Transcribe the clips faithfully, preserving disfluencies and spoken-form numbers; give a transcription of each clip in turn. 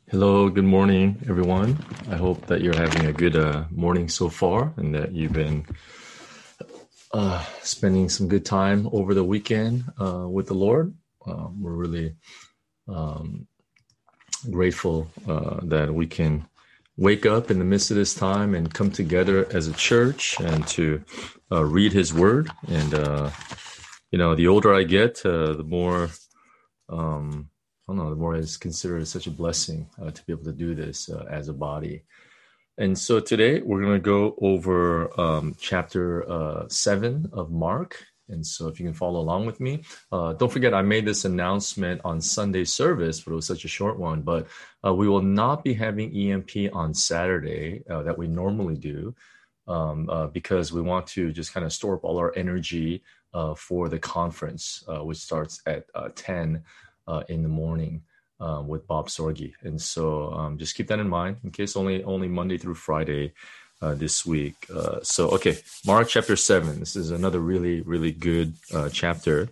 Hello, good morning, everyone. I hope that you're having a good uh, morning so far and that you've been uh, spending some good time over the weekend uh, with the Lord. Uh, we're really um, grateful uh, that we can wake up in the midst of this time and come together as a church and to uh, read His Word. And, uh, you know, the older I get, uh, the more... Um, I don't know, the more it's considered such a blessing uh, to be able to do this uh, as a body. And so today we're going to go over um, chapter uh, seven of Mark. And so if you can follow along with me, uh, don't forget I made this announcement on Sunday service, but it was such a short one. But uh, we will not be having E M P on Saturday uh, that we normally do um, uh, because we want to just kind of store up all our energy uh, for the conference, uh, which starts at uh, ten Uh, in the morning uh, with Bob Sorge. And so um, just keep that in mind in case only only Monday through Friday uh, this week. Uh, so, okay, Mark chapter seven. This is another really, really good uh, chapter.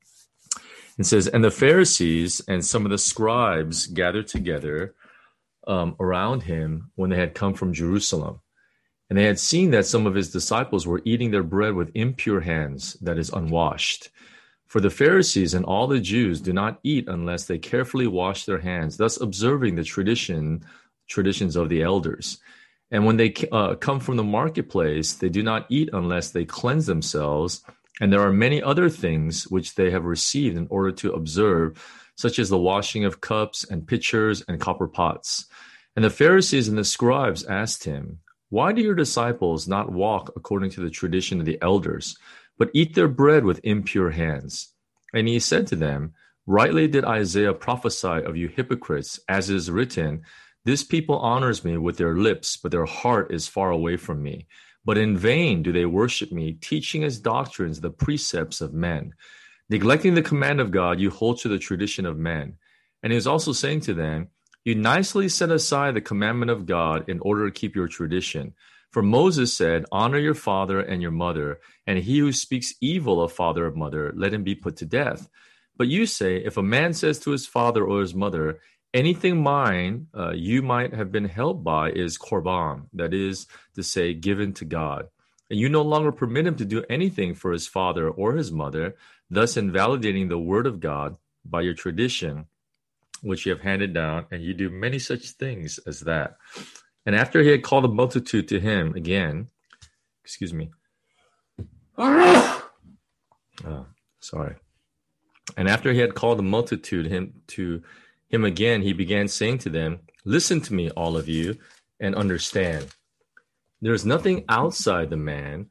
It says, "And the Pharisees and some of the scribes gathered together um, around him when they had come from Jerusalem. And they had seen that some of his disciples were eating their bread with impure hands, that is, unwashed. For the Pharisees and all the Jews do not eat unless they carefully wash their hands, thus observing the tradition traditions of the elders. And when they uh, come from the marketplace, they do not eat unless they cleanse themselves. And there are many other things which they have received in order to observe, such as the washing of cups and pitchers and copper pots. And the Pharisees and the scribes asked him, 'Why do your disciples not walk according to the tradition of the elders, but eat their bread with impure hands?' And he said to them, 'Rightly did Isaiah prophesy of you hypocrites, as it is written, This people honors me with their lips, but their heart is far away from me. But in vain do they worship me, teaching as doctrines the precepts of men. Neglecting the command of God, you hold to the tradition of men.' And he was also saying to them, 'You nicely set aside the commandment of God in order to keep your tradition. For Moses said, Honor your father and your mother, and he who speaks evil of father or mother, let him be put to death. But you say, if a man says to his father or his mother, Anything mine uh, you might have been held by is korban, that is to say, given to God. And you no longer permit him to do anything for his father or his mother, thus invalidating the word of God by your tradition, which you have handed down, and you do many such things as that.' And after he had called the multitude to him again, excuse me, oh, sorry. And after he had called the multitude him to him again, he began saying to them, 'Listen to me, all of you, and understand. There is nothing outside the man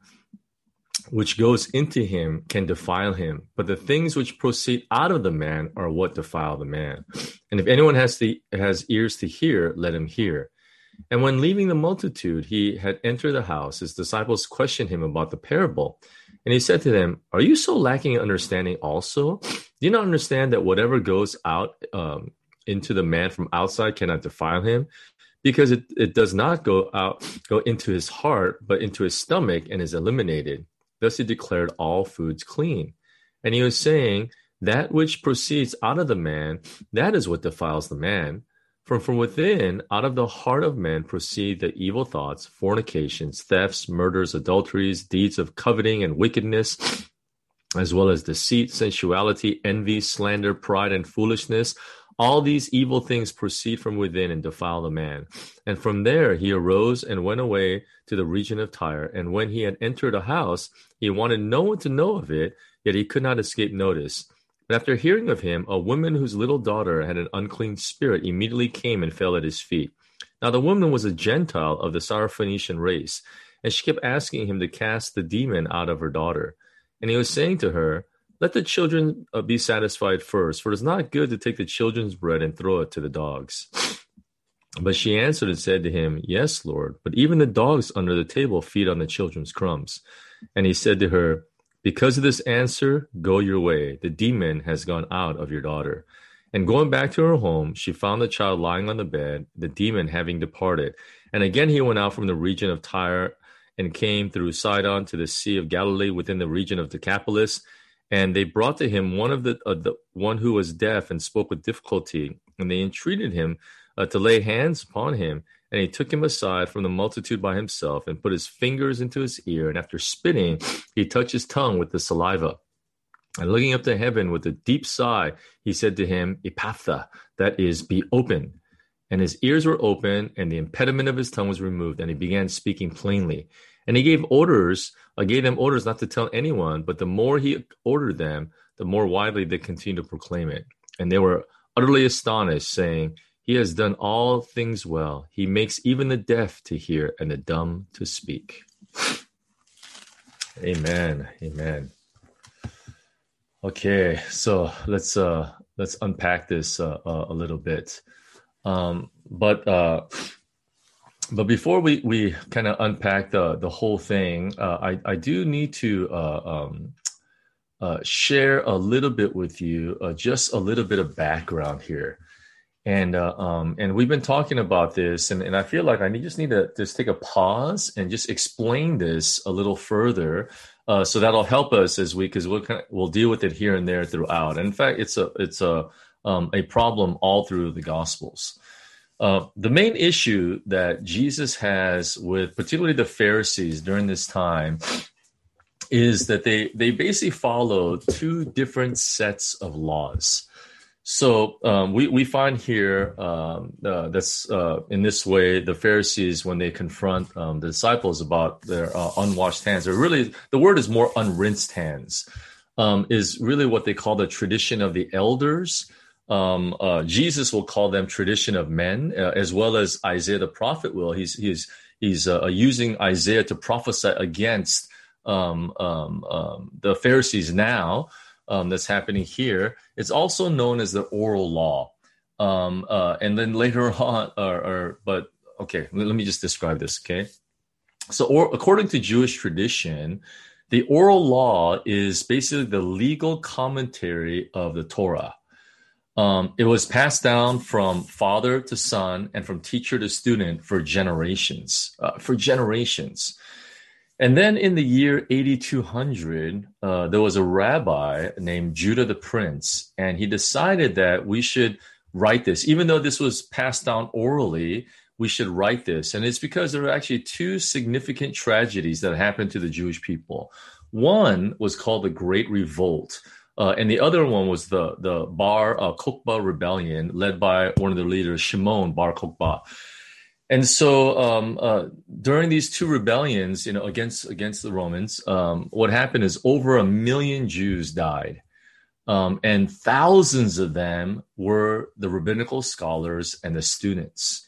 which goes into him can defile him, but the things which proceed out of the man are what defile the man. And if anyone has the has ears to hear, let him hear.' And when leaving the multitude, he had entered the house. His disciples questioned him about the parable. And he said to them, 'Are you so lacking in understanding also? Do you not understand that whatever goes out um, into the man from outside cannot defile him? Because it, it does not go out, go into his heart, but into his stomach and is eliminated.' Thus he declared all foods clean. And he was saying, 'That which proceeds out of the man, that is what defiles the man. For from within, out of the heart of men proceed the evil thoughts, fornications, thefts, murders, adulteries, deeds of coveting and wickedness, as well as deceit, sensuality, envy, slander, pride, and foolishness. All these evil things proceed from within and defile the man.' And from there he arose and went away to the region of Tyre. And when he had entered a house, he wanted no one to know of it, yet he could not escape notice. But after hearing of him, a woman whose little daughter had an unclean spirit immediately came and fell at his feet. Now the woman was a Gentile of the Syrophoenician race, and she kept asking him to cast the demon out of her daughter. And he was saying to her, 'Let the children uh, be satisfied first, for it is not good to take the children's bread and throw it to the dogs.' But she answered and said to him, 'Yes, Lord, but even the dogs under the table feed on the children's crumbs.' And he said to her, 'Because of this answer, go your way. The demon has gone out of your daughter.' And going back to her home, she found the child lying on the bed, the demon having departed. And again he went out from the region of Tyre and came through Sidon to the Sea of Galilee within the region of Decapolis. And they brought to him one of the, uh, the one who was deaf and spoke with difficulty, and they entreated him uh, to lay hands upon him. And he took him aside from the multitude by himself and put his fingers into his ear. And after spitting, he touched his tongue with the saliva. And looking up to heaven with a deep sigh, he said to him, Ephphatha, that is, be open. And his ears were open, and the impediment of his tongue was removed, and he began speaking plainly. And he gave orders, I gave them orders not to tell anyone, but the more he ordered them, the more widely they continued to proclaim it. And they were utterly astonished, saying, He has done all things well. He makes even the deaf to hear and the dumb to speak. Amen. Amen. Okay, so let's uh, let's unpack this uh, uh, a little bit. Um, but uh, but before we, we kind of unpack the the whole thing, uh, I I do need to uh, um, uh, share a little bit with you, uh, just a little bit of background here. And uh, um, and we've been talking about this, and, and I feel like I need, just need to just take a pause and just explain this a little further, uh, so that'll help us as we, because we'll kind of, we'll deal with it here and there throughout. And in fact, it's a it's a um, a problem all through the Gospels. Uh, the main issue that Jesus has with particularly the Pharisees during this time is that they they basically follow two different sets of laws. So um, we, we find here um, uh, that's uh, in this way, the Pharisees, when they confront um, the disciples about their uh, unwashed hands, or really the word is more unrinsed hands, um, is really what they call the tradition of the elders. Um, uh, Jesus will call them tradition of men, uh, as well as Isaiah the prophet will. He's he's he's uh, using Isaiah to prophesy against um, um, um, the Pharisees now. Um, that's happening here. It's also known as the oral law. Um, uh, and then later on, or, or but okay, let, let me just describe this, okay? So or, according to Jewish tradition, the oral law is basically the legal commentary of the Torah. Um, it was passed down from father to son and from teacher to student for generations, uh, for generations. And then in the year eighty-two hundred, uh, there was a rabbi named Judah the Prince, and he decided that we should write this. Even though this was passed down orally, we should write this. And it's because there were actually two significant tragedies that happened to the Jewish people. One was called the Great Revolt, uh, and the other one was the, the Bar uh, Kokhba Rebellion, led by one of the leaders, Shimon Bar Kokhba. And so um, uh, during these two rebellions, you know, against against the Romans, um, what happened is over a million Jews died, um, and thousands of them were the rabbinical scholars and the students.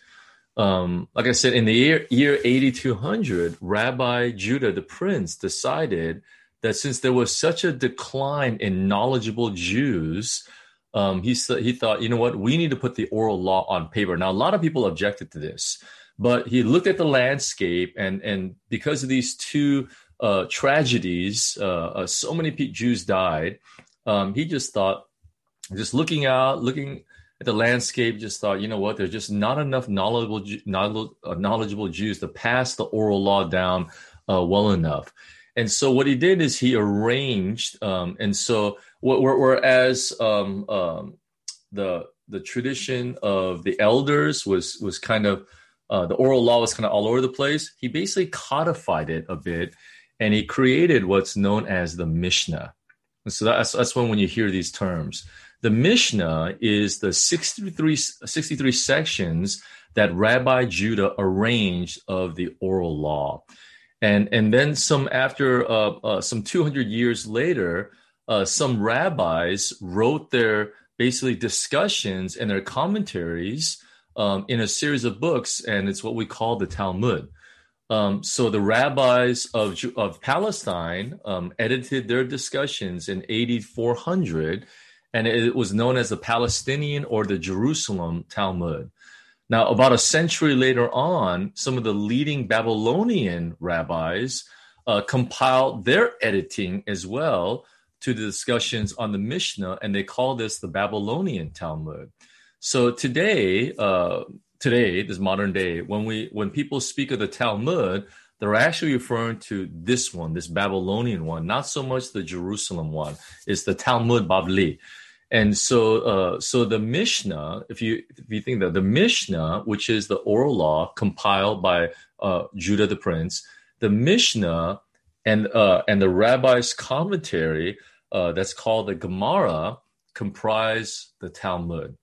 Um, like I said, in the year, year eighty-two hundred, Rabbi Judah the Prince decided that since there was such a decline in knowledgeable Jews, Um, he he thought, you know what, we need to put the oral law on paper. Now, a lot of people objected to this, but he looked at the landscape, and and because of these two uh, tragedies, uh, uh, so many Jews died. Um, he just thought, just looking out, looking at the landscape, just thought, you know what, there's just not enough knowledgeable knowledgeable Jews to pass the oral law down uh, well enough. And so what he did is he arranged, um, and so whereas um, um, the the tradition of the elders was was kind of uh, the oral law was kind of all over the place, he basically codified it a bit, and he created what's known as the Mishnah. And so that's that's when when you hear these terms, the Mishnah is the sixty-three, sixty-three sections that Rabbi Judah arranged of the oral law. And and then some after uh, uh, some two hundred years later, uh, some rabbis wrote their basically discussions and their commentaries um, in a series of books, and it's what we call the Talmud. Um, so the rabbis of of Palestine um, edited their discussions in eighty-four hundred, and it was known as the Palestinian or the Jerusalem Talmud. Now, about a century later on, some of the leading Babylonian rabbis uh, compiled their editing as well to the discussions on the Mishnah, and they call this the Babylonian Talmud. So today, uh, today, this modern day, when we when people speak of the Talmud, they're actually referring to this one, this Babylonian one, not so much the Jerusalem one. It's the Talmud Bavli. And so, uh, so the Mishnah, if you if you think that the Mishnah, which is the oral law compiled by uh, Judah the Prince, the Mishnah and uh, and the rabbi's commentary uh, that's called the Gemara comprise the Talmud.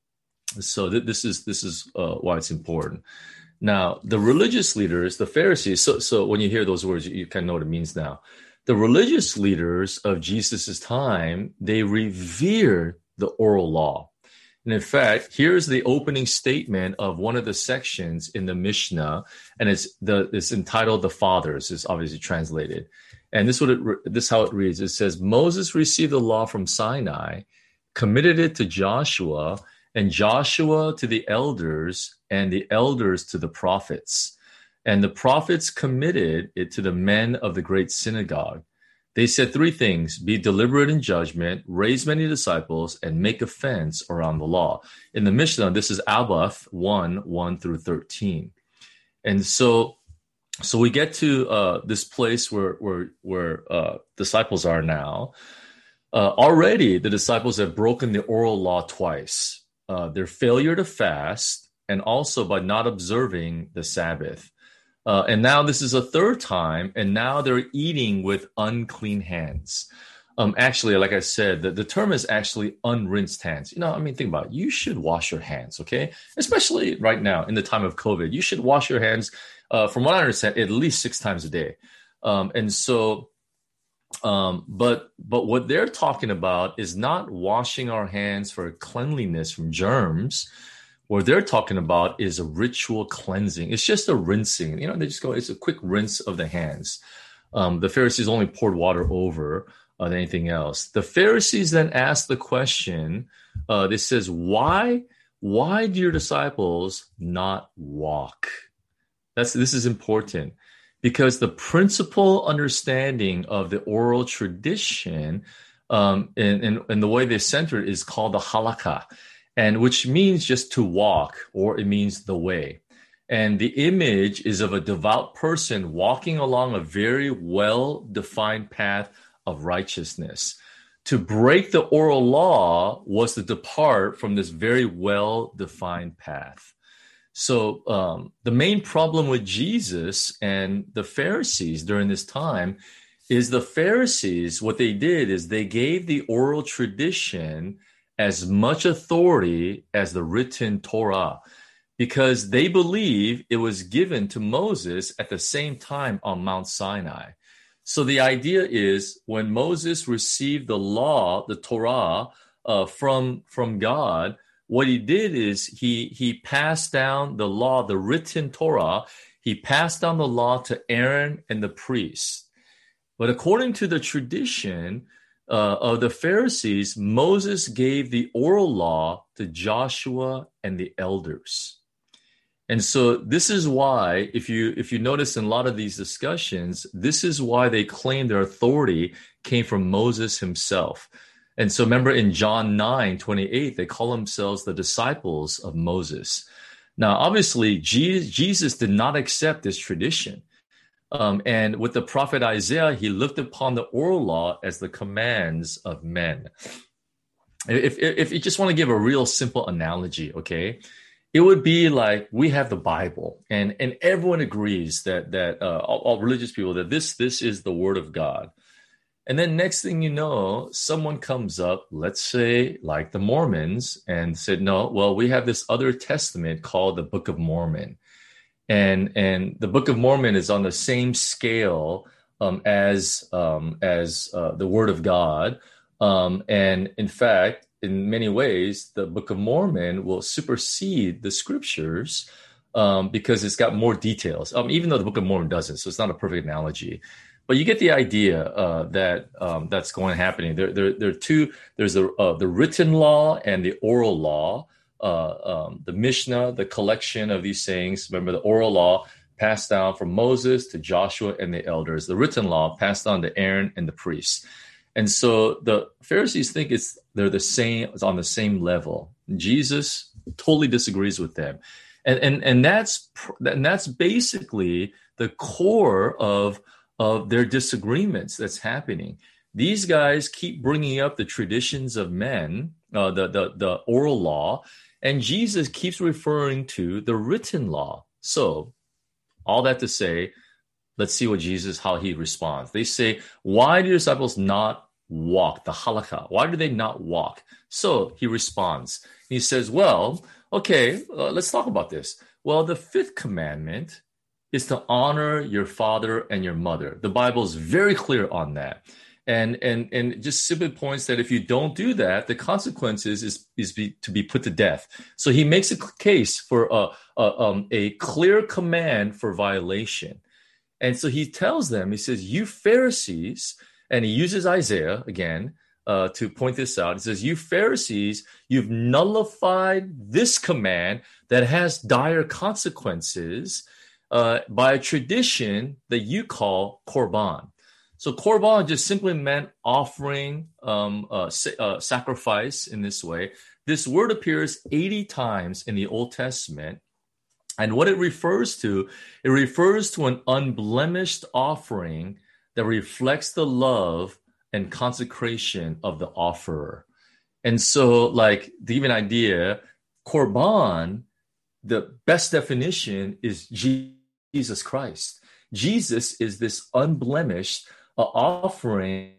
So th- this is this is uh, why it's important. Now, the religious leaders, the Pharisees. So so when you hear those words, you, you kind of know what it means now. The religious leaders of Jesus' time, they revered the oral law. And in fact, here's the opening statement of one of the sections in the Mishnah, and it's the it's entitled "The Fathers." It's obviously translated, and this is what it this is how it reads. It says, "Moses received the law from Sinai, committed it to Joshua, and Joshua to the elders, and the elders to the prophets. And the prophets committed it to the men of the great synagogue. They said three things: be deliberate in judgment, raise many disciples, and make a fence around the law." In the Mishnah, this is Abath one, one through thirteen. And so so we get to uh, this place where where, where uh, disciples are now. Uh, already, the disciples have broken the oral law twice. Uh, their failure to fast, and also by not observing the Sabbath. Uh, and now this is a third time, and now they're eating with unclean hands. Um, actually, like I said, the, the term is actually unrinsed hands. You know, I mean, think about it. You should wash your hands, okay? Especially right now in the time of COVID. You should wash your hands, uh, from what I understand, at least six times a day. Um, and so, um, but but what they're talking about is not washing our hands for cleanliness from germs. What they're talking about is a ritual cleansing. It's just a rinsing. You know, they just go, it's a quick rinse of the hands. Um, the Pharisees only poured water over uh, than anything else. The Pharisees then asked the question, uh, this says, why, why do your disciples not walk? That's, this is important because the principal understanding of the oral tradition um, and, and, and the way they center it is called the halakha. And which means just to walk, or it means the way. And the image is of a devout person walking along a very well-defined path of righteousness. To break the oral law was to depart from this very well-defined path. So um, the main problem with Jesus and the Pharisees during this time is the Pharisees, what they did is they gave the oral tradition as much authority as the written Torah, because they believe it was given to Moses at the same time on Mount Sinai. So the idea is when Moses received the law, the Torah, uh, from, from God, what he did is he, he passed down the law, the written Torah, he passed down the law to Aaron and the priests. But according to the tradition, Uh, of the Pharisees, Moses gave the oral law to Joshua and the elders. And so this is why, if you if you notice in a lot of these discussions, this is why they claim their authority came from Moses himself. And so remember in John nine twenty-eight, they call themselves the disciples of Moses. Now, obviously, Jesus, Jesus did not accept this tradition. Um, and with the prophet Isaiah, he looked upon the oral law as the commands of men. If, if, if you just want to give a real simple analogy, okay, it would be like we have the Bible, and, and everyone agrees that that uh, all, all religious people that this this is the word of God. And then next thing you know, someone comes up, let's say like the Mormons, and said, no, well, we have this other testament called the Book of Mormon. And and the Book of Mormon is on the same scale um, as um, as uh, the Word of God. Um, and in fact, in many ways, the Book of Mormon will supersede the scriptures um, because it's got more details, um, even though the Book of Mormon doesn't. So it's not a perfect analogy. But you get the idea uh, that um, that's going to happen. There, there, there are two. There's the uh, the written law and the oral law. Uh, um, the Mishnah, the collection of these sayings. Remember, the oral law passed down from Moses to Joshua and the elders. The written law passed on to Aaron and the priests. And so the Pharisees think it's they're the same, it's on the same level. Jesus totally disagrees with them. And and and that's and that's basically the core of of their disagreements that's happening. These guys keep bringing up the traditions of men, uh, the the the oral law, and Jesus keeps referring to the written law. So, all that to say, let's see what Jesus, how he responds. They say, why do your disciples not walk? The halakha. Why do they not walk? So he responds. He says, well, okay, uh, let's talk about this. Well, the fifth commandment is to honor your father and your mother. The Bible is very clear on that. And and and just simply points that if you don't do that, the consequences is is be, to be put to death. So he makes a case for a, a, um, a clear command for violation. And so he tells them, he says, you Pharisees, and he uses Isaiah again uh, to point this out. He says, you Pharisees, you've nullified this command that has dire consequences uh, by a tradition that you call korban. So korban just simply meant offering um, uh, uh, sacrifice in this way. This word appears eighty times in the Old Testament. And what it refers to, it refers to an unblemished offering that reflects the love and consecration of the offerer. And so, like, to give you an idea, korban, the best definition is Jesus Christ. Jesus is this unblemished uh, offering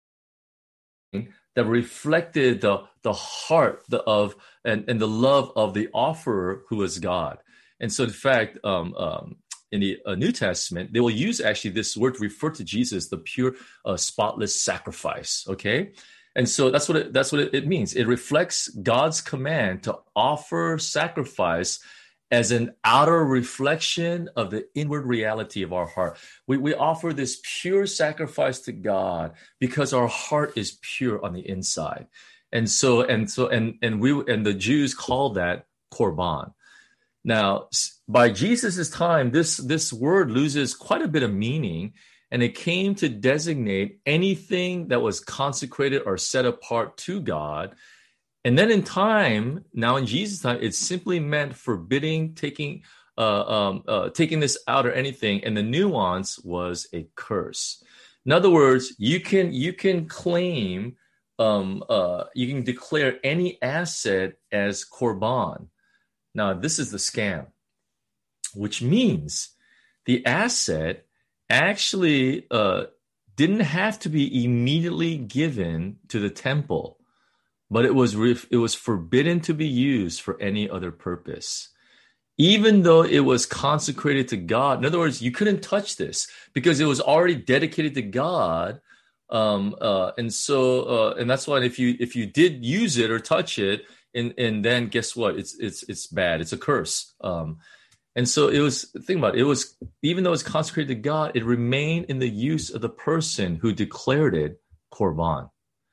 that reflected the, the heart the, of and, and the love of the offerer, who is God. And so, in fact, um, um, in the uh, New Testament, they will use actually this word to refer to Jesus, the pure, uh, spotless sacrifice. Okay, and so that's what it, that's what it, it means. It reflects God's command to offer sacrifice as an outer reflection of the inward reality of our heart. We we offer this pure sacrifice to God because our heart is pure on the inside, and so and so and and we and the Jews call that korban. Now, by Jesus' time, this, this word loses quite a bit of meaning, and it came to designate anything that was consecrated or set apart to God. And then in time, now in Jesus' time, it simply meant forbidding taking uh, um, uh, taking this out or anything, and the nuance was a curse. In other words, you can you can claim, um, uh, you can declare any asset as korban. Now, this is the scam, which means the asset actually uh, didn't have to be immediately given to the temple, but it was re- it was forbidden to be used for any other purpose, even though it was consecrated to God. In other words, you couldn't touch this because it was already dedicated to God, um, uh, and so uh, and that's why if you if you did use it or touch it. And and then guess what? It's it's it's bad. It's a curse. Um, and so it was. Think about it. It was, even though it's consecrated to God, it remained in the use of the person who declared it korban.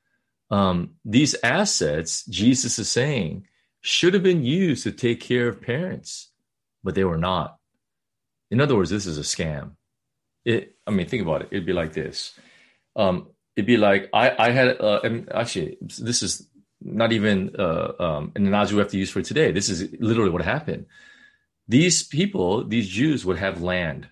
Um, these assets, Jesus is saying, should have been used to take care of parents, but they were not. In other words, this is a scam. It. I mean, think about it. It'd be like this. Um, it'd be like I I had. Uh, and actually, this is. Not even uh, um, an analogy we have to use for today. This is literally what happened. These people, these Jews, would have land,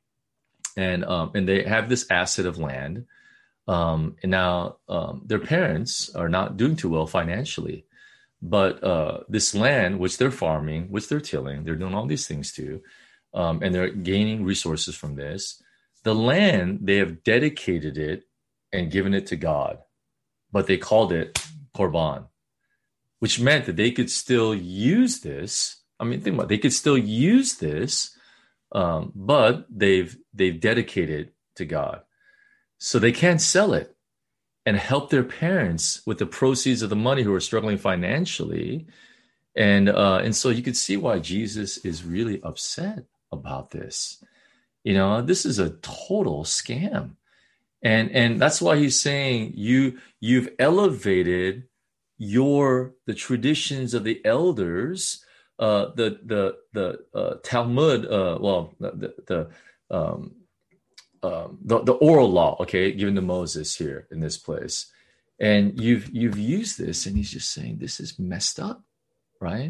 and um, and they have this asset of land. Um, and now um, their parents are not doing too well financially, but uh, this land, which they're farming, which they're tilling, they're doing all these things to, um, and they're gaining resources from this. The land, they have dedicated it and given it to God, but they called it korban, which meant that they could still use this. I mean, think about it. They could still use this, um, but they've they've dedicated to God, so they can't sell it and help their parents with the proceeds of the money who are struggling financially, and uh, and so you could see why Jesus is really upset about this. You know, this is a total scam. And and that's why he's saying you you've elevated your the traditions of the elders, uh, the the the uh, Talmud, uh, well the the um, um, the the oral law, okay, given to Moses here in this place, and you've you've used this, and he's just saying this is messed up, right?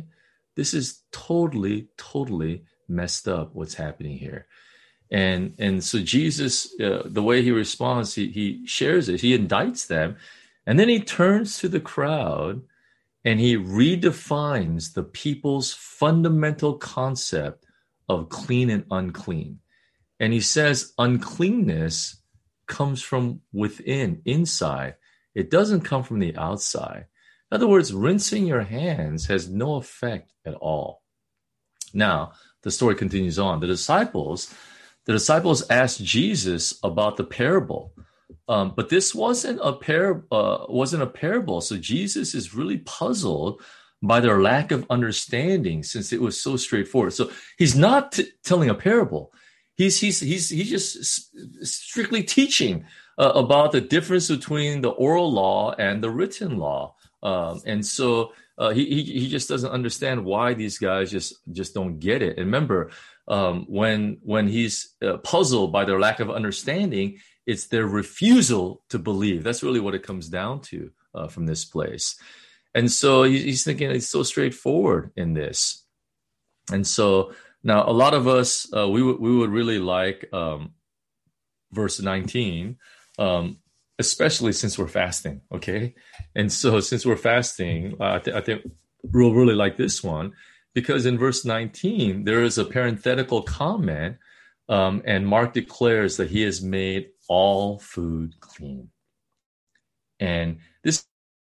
This is totally, totally messed up what's happening here. And and so Jesus, uh, the way he responds, he, he shares it, he indicts them, and then he turns to the crowd and he redefines the people's fundamental concept of clean and unclean. And he says uncleanness comes from within, inside. It doesn't come from the outside. In other words, rinsing your hands has no effect at all. Now, the story continues on. The disciples, the disciples asked Jesus about the parable, um, but this wasn't a par- uh, wasn't a parable. So Jesus is really puzzled by their lack of understanding, since it was so straightforward. So he's not t- telling a parable. He's he's he's he's just strictly teaching uh, about the difference between the oral law and the written law, um, and so uh, he, he he just doesn't understand why these guys just just don't get it. And remember, um, when when he's uh, puzzled by their lack of understanding, it's their refusal to believe. That's really what it comes down to uh, from this place. And so he, he's thinking it's so straightforward in this, and so. Now, a lot of us, uh, we, w- we would really like um, verse nineteen, um, especially since we're fasting, okay? And so since we're fasting, uh, I, th- I think we'll really like this one, because in verse nineteen, there is a parenthetical comment, um, and Mark declares that he has made all food clean. And this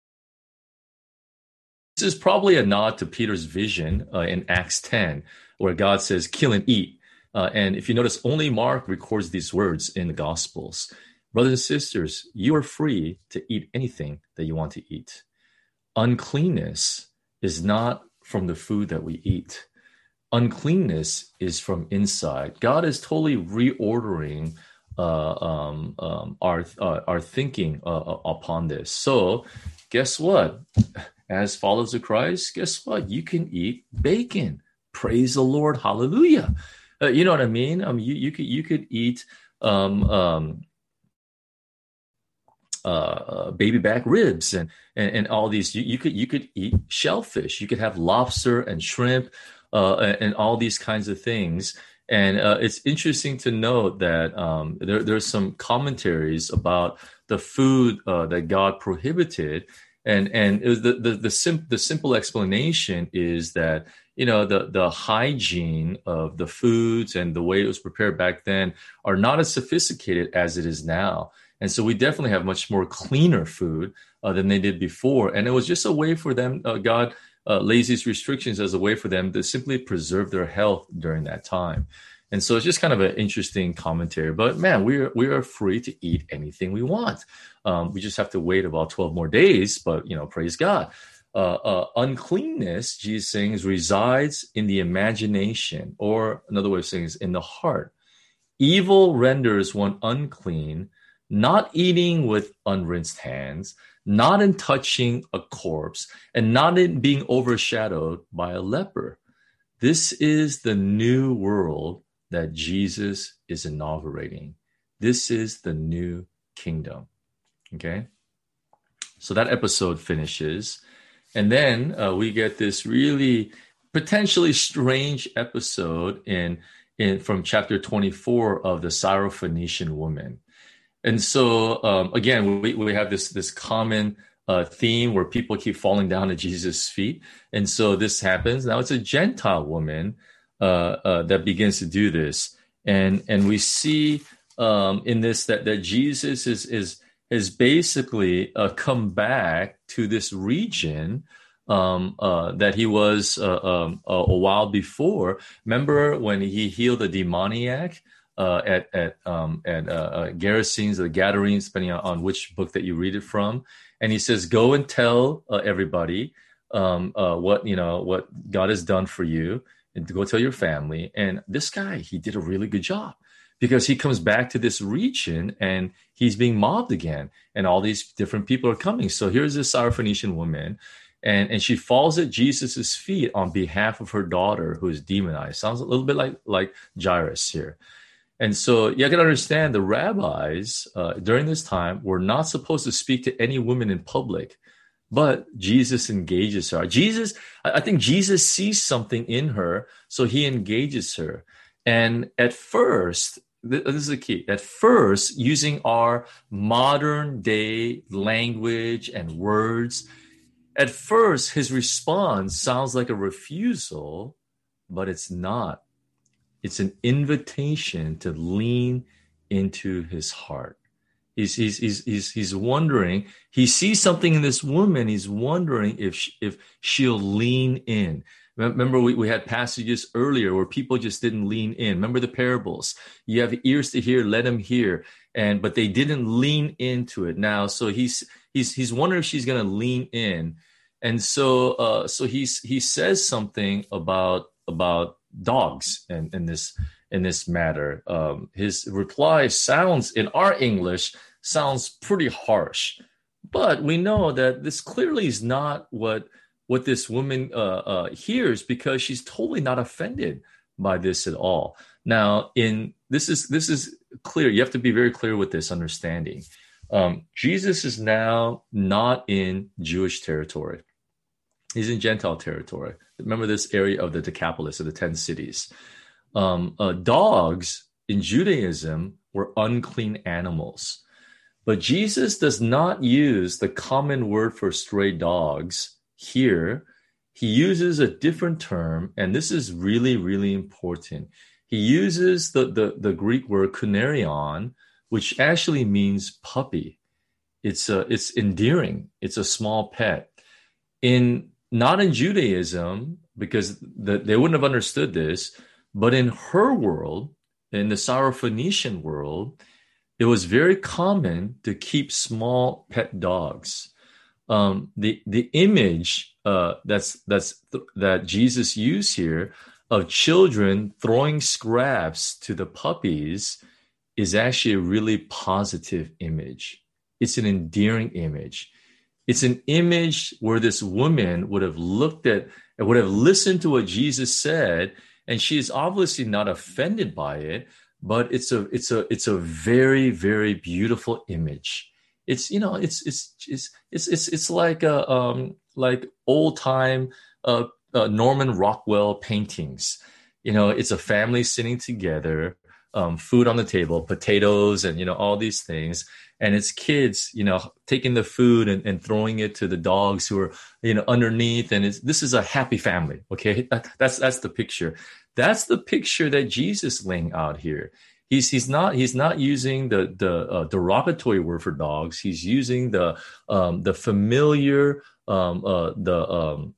This is probably a nod to Peter's vision uh, in Acts ten, where God says, kill and eat. Uh, and if you notice, only Mark records these words in the Gospels. Brothers and sisters, you are free to eat anything that you want to eat. Uncleanness is not from the food that we eat. Uncleanness is from inside. God is totally reordering uh, um, um, our, uh, our thinking uh, upon this. So guess what? As followers of Christ, guess what? You can eat bacon. Praise the Lord. Hallelujah. Uh, you know what I mean? Um, you, you could you could eat um, um, uh, baby back ribs and, and, and all these. You, you could you could eat shellfish. You could have lobster and shrimp uh, and, and all these kinds of things. And uh, it's interesting to note that um, there there's some commentaries about the food uh, that God prohibited. And and it was the the the, sim- the simple explanation is that, you know, the the hygiene of the foods and the way it was prepared back then are not as sophisticated as it is now. And so we definitely have much more cleaner food uh, than they did before. And it was just a way for them, uh, God uh, lays these restrictions as a way for them to simply preserve their health during that time. And so it's just kind of an interesting commentary. But man, we are we are free to eat anything we want. Um, we just have to wait about twelve more days. But, you know, praise God. Uh, uh, uncleanness, Jesus saying, resides in the imagination, or another way of saying is in the heart. Evil renders one unclean, not eating with unrinsed hands, not in touching a corpse, and not in being overshadowed by a leper. This is the new world that Jesus is inaugurating. This is the new kingdom. Okay? So that episode finishes. And then uh, we get this really potentially strange episode in, in from chapter twenty-four of the Syrophoenician woman. And so, um, again, we, we have this, this common uh, theme where people keep falling down at Jesus' feet. And so this happens. Now it's a Gentile woman uh, uh, that begins to do this. And and we see um, in this that, that Jesus is is has basically uh, come back to this region um, uh, that he was uh, um, a, a while before. Remember when he healed the demoniac uh, at at um, at uh, uh, Gerasenes or the Gadarenes, depending on, on which book that you read it from. And he says, "Go and tell uh, everybody um, uh, what you know what God has done for you, and to go tell your family." And this guy, he did a really good job, because he comes back to this region and he's being mobbed again, and all these different people are coming. So here's this Syrophoenician woman, and, and she falls at Jesus's feet on behalf of her daughter who is demonized. Sounds a little bit like, like Jairus here. And so you can understand the rabbis uh, during this time were not supposed to speak to any women in public. But Jesus engages her. Jesus, I think Jesus sees something in her, so he engages her. And at first, this is the key. At first, using our modern day language and words, at first, his response sounds like a refusal, but it's not. It's an invitation to lean into his heart. He's, he's, he's, he's, he's wondering, he sees something in this woman. He's wondering if, she, if she'll lean in. Remember, we, we had passages earlier where people just didn't lean in. Remember the parables. You have ears to hear, let them hear. And, but they didn't lean into it now. So he's, he's, he's wondering if she's going to lean in. And so, uh, so he's, he says something about, about dogs and, and this, in this matter. Um, his reply sounds, in our English, sounds pretty harsh, but we know that this clearly is not what what this woman uh, uh, hears, because she's totally not offended by this at all. Now, in this is this is clear. You have to be very clear with this understanding. Um, Jesus is now not in Jewish territory. He's in Gentile territory. Remember this area of the Decapolis, of the ten cities. Um, uh, dogs in Judaism were unclean animals, but Jesus does not use the common word for stray dogs here. He uses a different term, and this is really, really important. He uses the, the, the Greek word kunarion, which actually means puppy. It's a, it's endearing. It's a small pet. In not in Judaism, because the, they wouldn't have understood this. But in her world, in the Syrophoenician world, it was very common to keep small pet dogs. Um, the the image uh, that's that's th- that Jesus used here of children throwing scraps to the puppies is actually a really positive image. It's an endearing image. It's an image where this woman would have looked at and would have listened to what Jesus said. And she is obviously not offended by it, but it's a it's a it's a very, very beautiful image. It's you know it's it's it's it's it's, it's like a um like old time uh, uh, Norman Rockwell paintings. You know, it's a family sitting together, um, food on the table, potatoes, and you know all these things. And it's kids, you know, taking the food and, and throwing it to the dogs who are, you know, underneath. And it's, this is a happy family. Okay. That, that's, that's the picture. That's the picture that Jesus is laying out here. He's, he's not, he's not using the, the uh, derogatory word for dogs. He's using the, um, the familiar, um, uh, the, um,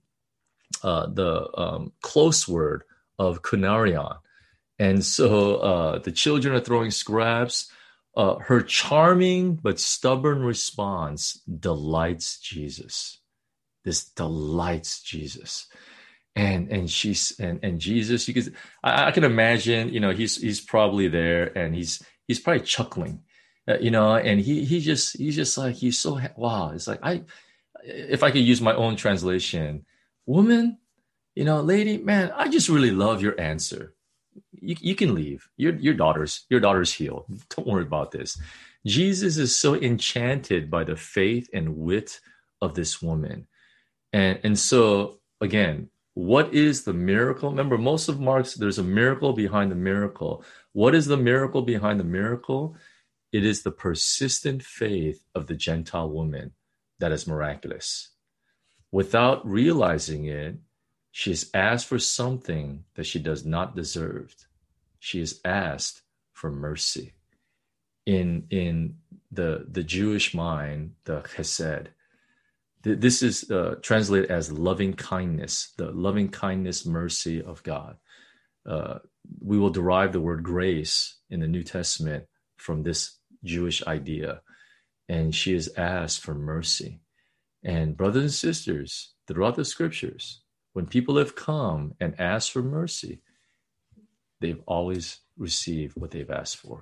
uh, the, um, close word of kunarion. And so, uh, the children are throwing scraps. Uh, her charming but stubborn response delights Jesus. This delights Jesus, and and she's and and Jesus. You can I, I can imagine. You know, he's he's probably there, and he's he's probably chuckling. Uh, you know, and he he just he's just like he's so wow. It's like I, if I could use my own translation, woman, you know, lady, man, I just really love your answer. You, you can leave. Your your daughter's your daughter's healed. Don't worry about this. Jesus is so enchanted by the faith and wit of this woman, and and so again, what is the miracle? Remember, most of Mark's there's a miracle behind the miracle. What is the miracle behind the miracle? It is the persistent faith of the Gentile woman that is miraculous. Without realizing it, she has asked for something that she does not deserve. She has asked for mercy. In, in the, the Jewish mind, the chesed, th- this is uh, translated as loving kindness, the loving kindness, mercy of God. Uh, we will derive the word grace in the New Testament from this Jewish idea. And she has asked for mercy. And brothers and sisters, throughout the scriptures, when people have come and asked for mercy, they've always received what they've asked for.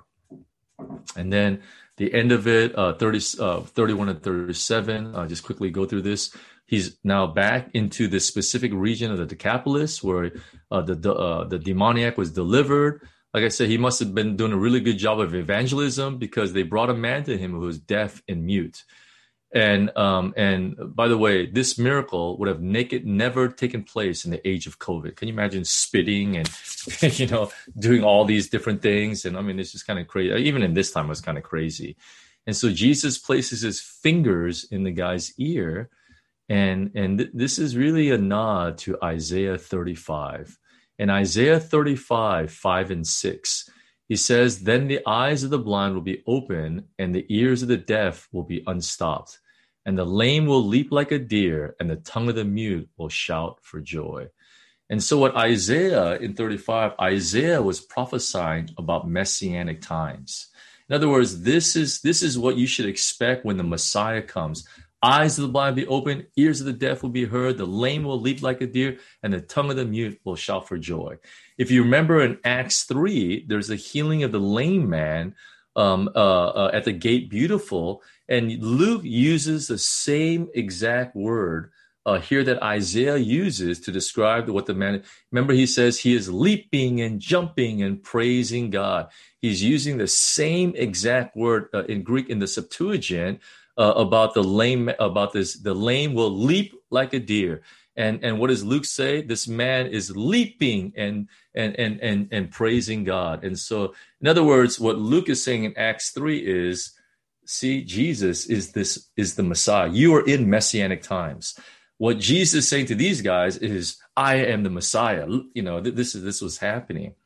And then the end of it, uh, thirty, uh, thirty-one and thirty-seven, I'll just quickly go through this. He's now back into this specific region of the Decapolis where uh, the, uh, the demoniac was delivered. Like I said, he must have been doing a really good job of evangelism because they brought a man to him who was deaf and mute. And um, and by the way, this miracle would have naked never taken place in the age of COVID. Can you imagine spitting and you know doing all these different things? And I mean, it's just kind of crazy. Even in this time, it was kind of crazy. And so Jesus places his fingers in the guy's ear, and and th- this is really a nod to Isaiah thirty-five. In Isaiah thirty-five, five and six, he says, "Then the eyes of the blind will be open, and the ears of the deaf will be unstopped. And the lame will leap like a deer, and the tongue of the mute will shout for joy." And so what Isaiah in thirty-five, Isaiah was prophesying about messianic times. In other words, this is, this is what you should expect when the Messiah comes. Eyes of the blind will be open, ears of the deaf will be heard, the lame will leap like a deer, and the tongue of the mute will shout for joy. If you remember in Acts three, there's a healing of the lame man um, uh, uh, at the gate beautiful, and Luke uses the same exact word uh, here that Isaiah uses to describe what the man, remember he says he is leaping and jumping and praising God. He's using the same exact word uh, in Greek in the Septuagint uh, about the lame, about this, the lame will leap like a deer. And and what does Luke say? This man is leaping and and and and and praising God. And so, in other words, what Luke is saying in Acts three is, see, Jesus is this is the Messiah. You are in messianic times. What Jesus is saying to these guys is, I am the Messiah. You know, th- this is this was happening.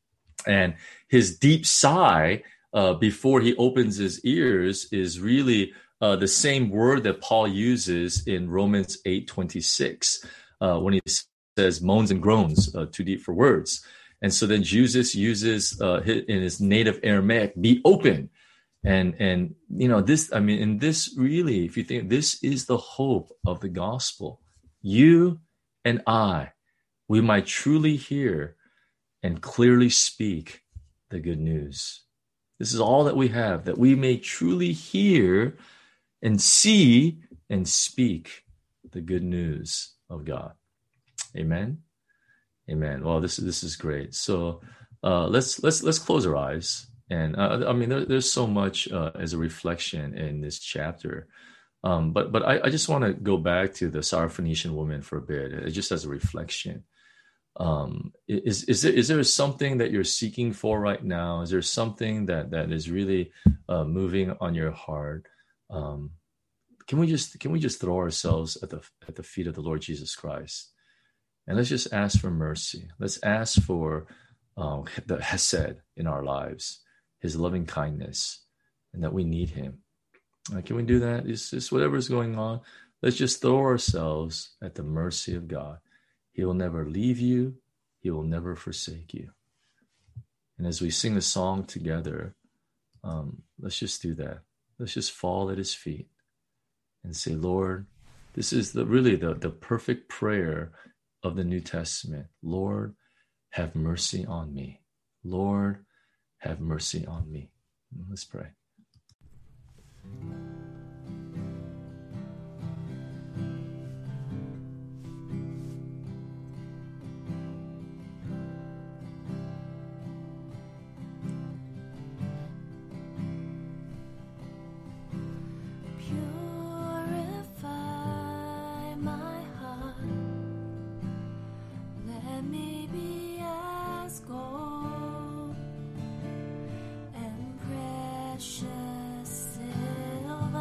And his deep sigh uh, before he opens his ears is really uh, the same word that Paul uses in Romans eight twenty-six uh, when he says moans and groans, uh, too deep for words. And so then Jesus uses uh, in his native Aramaic, be open. And, and, you know, this, I mean, and this really, if you think, this is the hope of the gospel. You and I, we might truly hear and clearly speak the good news. This is all that we have, that we may truly hear and see and speak the good news of God. Amen. Amen. Well, this this is great. So uh, let's let's let's close our eyes. And uh, I mean, there, there's so much uh, as a reflection in this chapter. Um, but but I, I just want to go back to the Syrophoenician woman for a bit, uh, just as a reflection. Um, is is there is there something that you're seeking for right now? Is there something that that is really uh, moving on your heart? Um, can we just can we just throw ourselves at the at the feet of the Lord Jesus Christ, and let's just ask for mercy. Let's ask for um, the Hesed in our lives, His loving kindness, and that we need Him. Uh, can we do that? It's just whatever's going on. Let's just throw ourselves at the mercy of God. He will never leave you. He will never forsake you. And as we sing the song together, um, let's just do that. Let's just fall at His feet and say, Lord, this is the really the, the perfect prayer of the New Testament. Lord, have mercy on me. Lord, have mercy on me. Let's pray. Precious silver.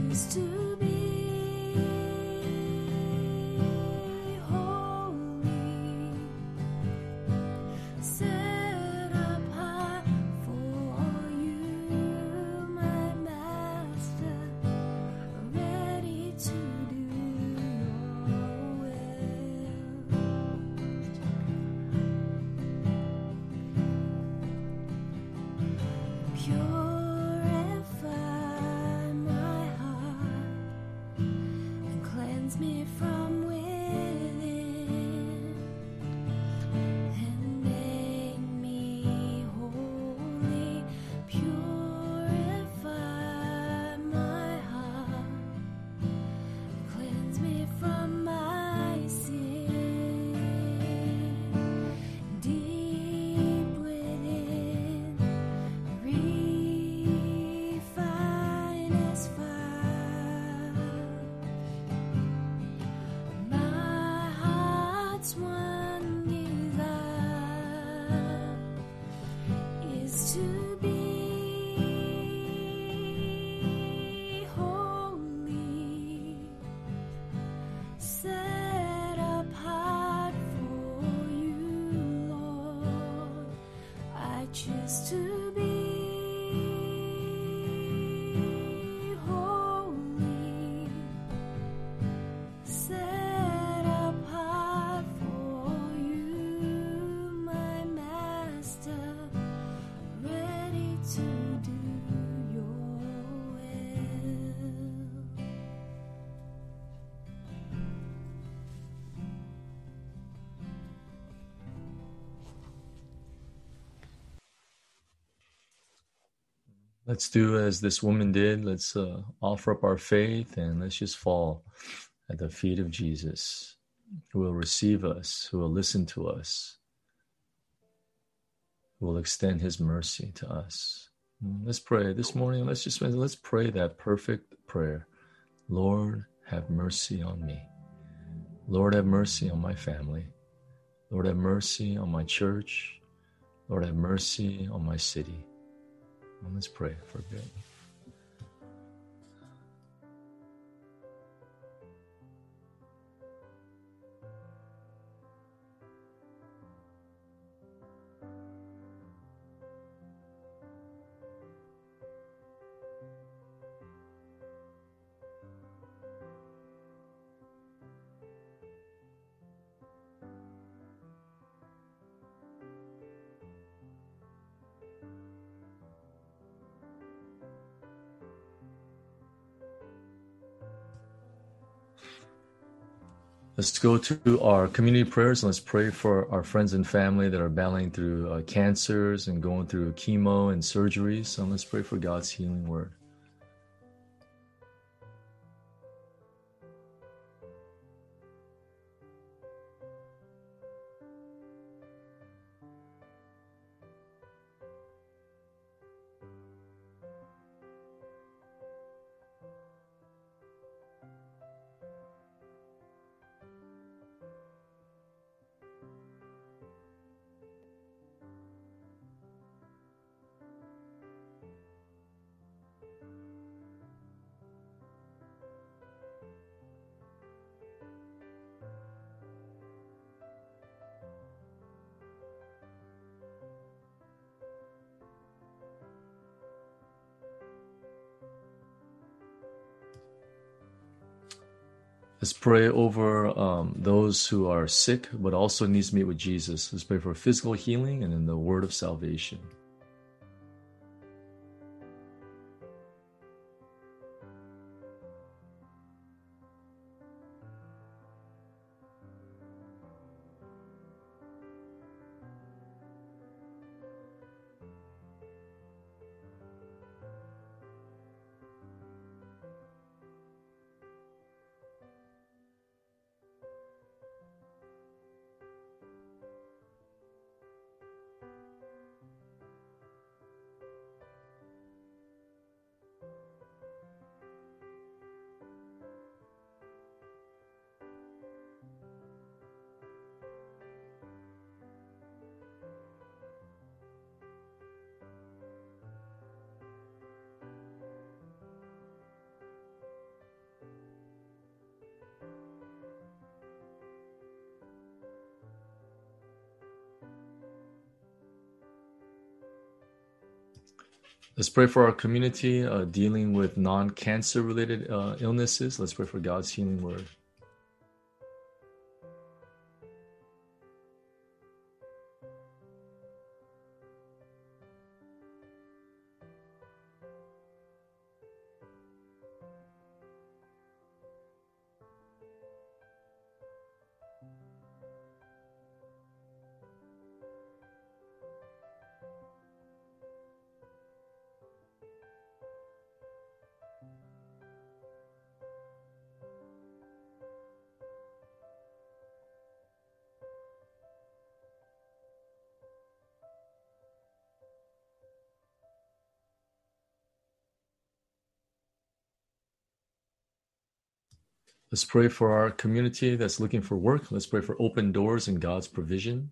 choose to be holy, set apart for you, my Master, ready to do your will. Purify my heart and cleanse me from within, and make me holy. Purify my heart, cleanse me from my sin. Deep within, refine as fire. My heart's one desire is to be holy, set apart for you, Lord. I choose to be holy, set apart for you, my Master, ready to do your will. Let's do as this woman did. Let's uh, offer up our faith and let's just fall at the feet of Jesus, who will receive us, who will listen to us, who will extend his mercy to us. Let's pray this morning. Let's just let's pray that perfect prayer. Lord, have mercy on me. Lord, have mercy on my family. Lord, have mercy on my church. Lord, have mercy on my city. And let's pray for good. Let's go to our community prayers and let's pray for our friends and family that are battling through uh, cancers and going through chemo and surgeries. So let's pray for God's healing word. Let's pray over um, those who are sick but also needs to meet with Jesus. Let's pray for physical healing and then the word of salvation. Let's pray for our community uh, dealing with non-cancer related uh, illnesses. Let's pray for God's healing word. Let's pray for our community that's looking for work. Let's pray for open doors and God's provision.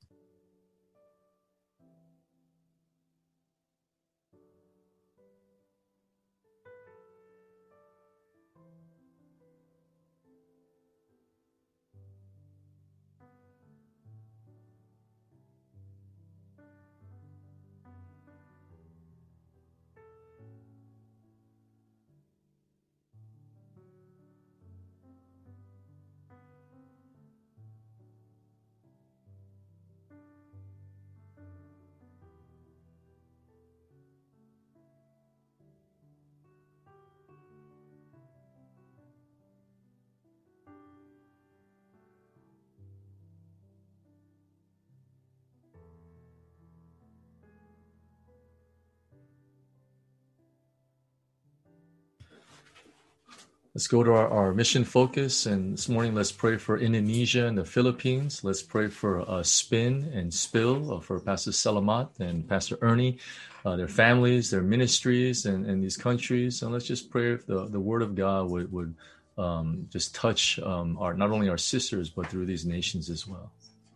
Let's go to our, our mission focus. And this morning, let's pray for Indonesia and the Philippines. Let's pray for uh, Spin and Spill uh, for Pastor Salamat and Pastor Ernie, uh, their families, their ministries, and, and these countries. And let's just pray if the, the word of God would, would um, just touch um, our not only our sisters, but through these nations as well.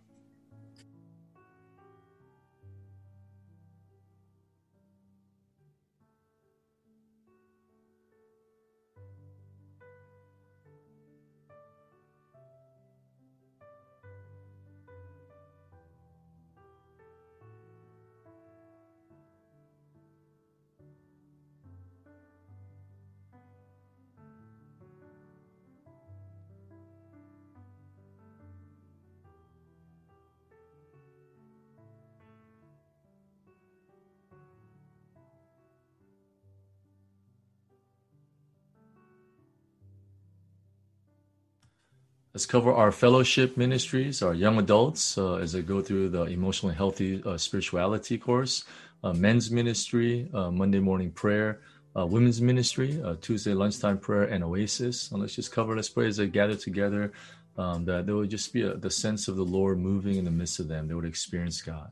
Let's cover our fellowship ministries, our young adults, uh, as they go through the emotionally healthy uh, spirituality course, uh, men's ministry, uh, Monday morning prayer, uh, women's ministry, uh, Tuesday lunchtime prayer, and Oasis. And let's just cover, let's pray as they gather together, um, that there would just be a, the sense of the Lord moving in the midst of them. They would experience God.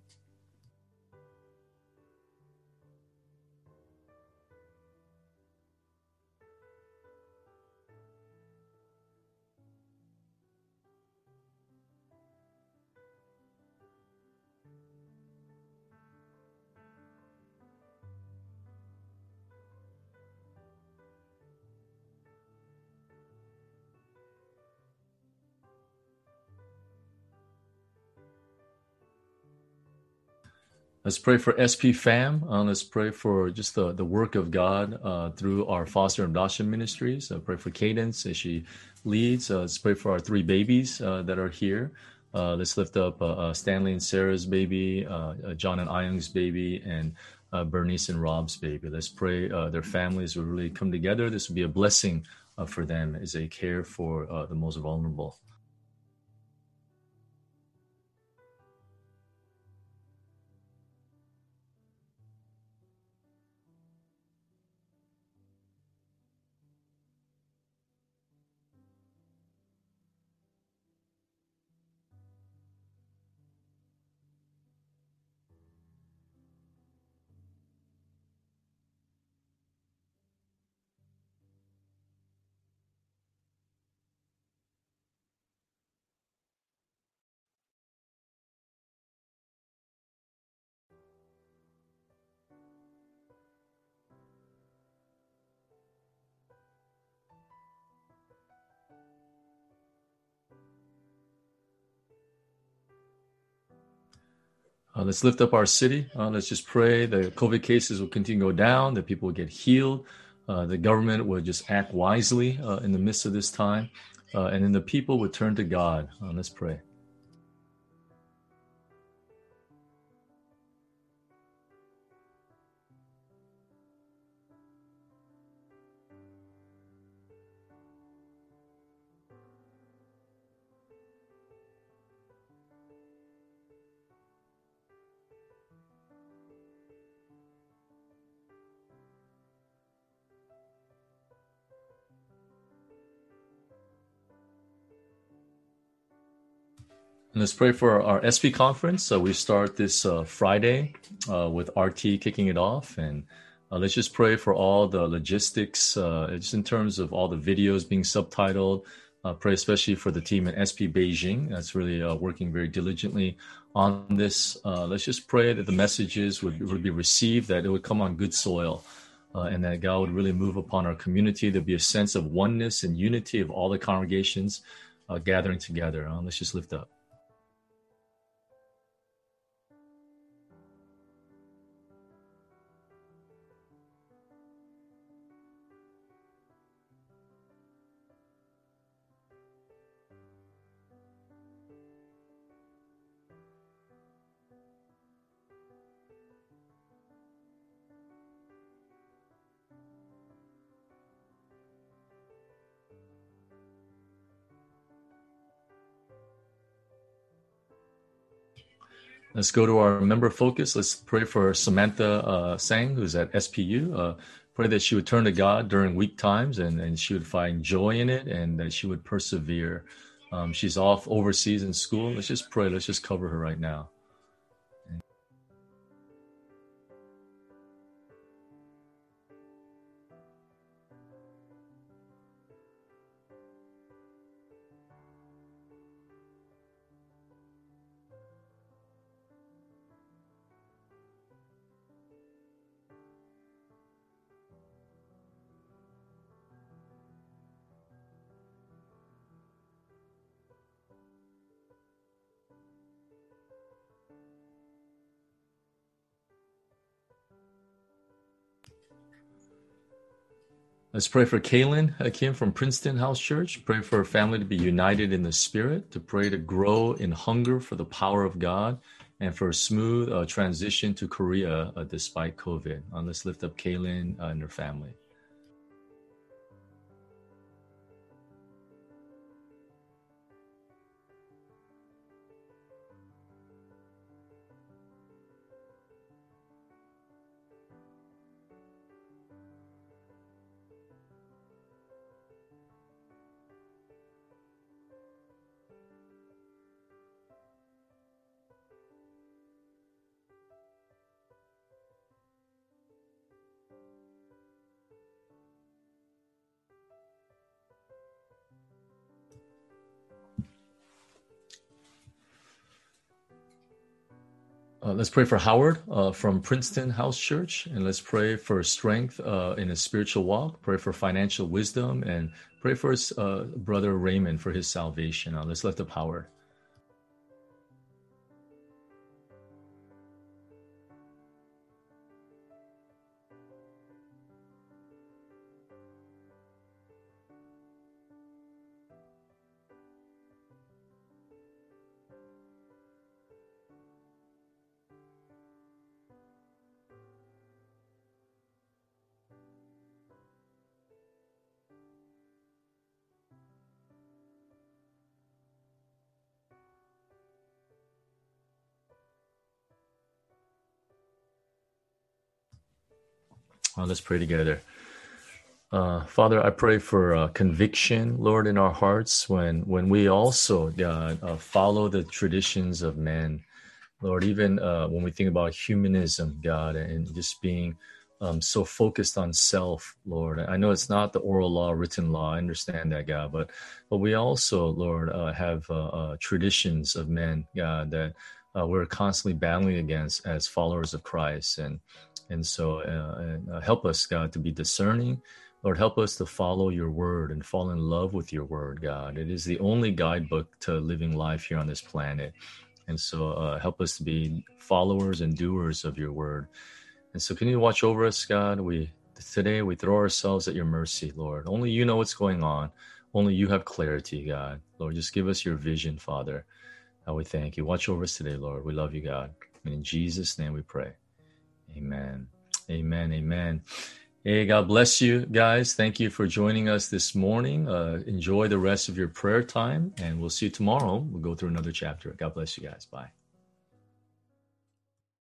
Let's pray for S P Fam. Uh, let's pray for just the, the work of God uh, through our foster and adoption ministries. Uh, pray for Cadence as she leads. Uh, let's pray for our three babies uh, that are here. Uh, let's lift up uh, uh, Stanley and Sarah's baby, uh, uh, John and Ayung's baby, and uh, Bernice and Rob's baby. Let's pray uh, their families will really come together. This will be a blessing uh, for them as they care for uh, the most vulnerable. Uh, let's lift up our city. Uh, let's just pray the COVID cases will continue to go down, that people will get healed, uh, the government will just act wisely uh, in the midst of this time, uh, and then the people would turn to God. Uh, let's pray. And let's pray for our S P conference. So we start this uh, Friday uh, with R T kicking it off. And uh, let's just pray for all the logistics, uh, just in terms of all the videos being subtitled. Uh, pray especially for the team at S P Beijing that's really uh, working very diligently on this. Uh, let's just pray that the messages would, would be received, that it would come on good soil, uh, and that God would really move upon our community. There'd be a sense of oneness and unity of all the congregations uh, gathering together. Uh, let's just lift up. Let's go to our member focus. Let's pray for Samantha uh, Sang, who's at S P U. Uh, pray that she would turn to God during weak times, and, and she would find joy in it, and that she would persevere. Um, she's off overseas in school. Let's just pray. Let's just cover her right now. Let's pray for Kaylin Kim from Princeton House Church. Pray for her family to be united in the Spirit, to pray to grow in hunger for the power of God, and for a smooth uh, transition to Korea uh, despite COVID. Uh, let's lift up Kaylin uh, and her family. Uh, let's pray for Howard uh, from Princeton House Church, and let's pray for strength uh, in his spiritual walk. Pray for financial wisdom, and pray for his uh, brother Raymond for his salvation. Uh, let's lift up Howard. Uh, let's pray together. Uh, Father, I pray for uh, conviction, Lord, in our hearts when when we also, God, uh, follow the traditions of men. Lord, even uh, when we think about humanism, God, and just being um, so focused on self, Lord. I know it's not the oral law, written law. I understand that, God, but but we also, Lord, uh, have uh, uh, traditions of men, God, that uh, we're constantly battling against as followers of Christ, and and so uh, and, uh, help us, God, to be discerning. Lord, help us to follow your word and fall in love with your word, God. It is the only guidebook to living life here on this planet. And so uh, help us to be followers and doers of your word. And so can you watch over us, God? We today we throw ourselves at your mercy, Lord. Only you know what's going on. Only you have clarity, God. Lord, just give us your vision, Father. And we thank you. Watch over us today, Lord. We love you, God. And in Jesus' name we pray. Amen. Amen. Amen. Hey, God bless you guys. Thank you for joining us this morning. Uh, enjoy the rest of your prayer time, and we'll see you tomorrow. We'll go through another chapter. God bless you guys. Bye.